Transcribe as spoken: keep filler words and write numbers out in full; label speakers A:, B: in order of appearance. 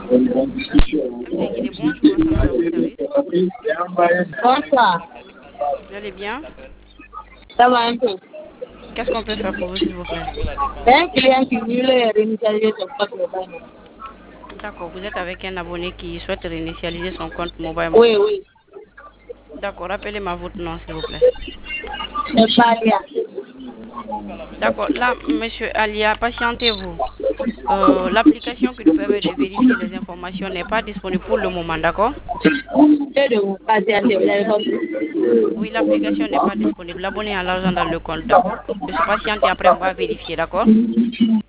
A: M C Guinée, bonjour, ça va à votre service.
B: Bonsoir.
A: Vous allez bien?
B: Ça va un peu.
A: Qu'est-ce qu'on peut faire pour vous, s'il vous plaît?
B: C'est un client qui voulait réinitialiser son compte mobile.
A: D'accord, vous êtes avec un abonné qui souhaite réinitialiser son compte mobile.
B: Oui, oui.
A: D'accord, rappelez-moi votre nom, s'il vous plaît.
B: C'est pas Alia.
A: D'accord, là, monsieur Alia, patientez-vous. Euh, L'application qui nous permet de vérifier les informations n'est pas disponible pour le moment, d'accord?
B: C'est de vous patienter, vous avez compris.
A: Oui, l'application n'est pas disponible. L'abonné a l'argent dans le compte, d'accord? De se patienter, après on va vérifier, d'accord?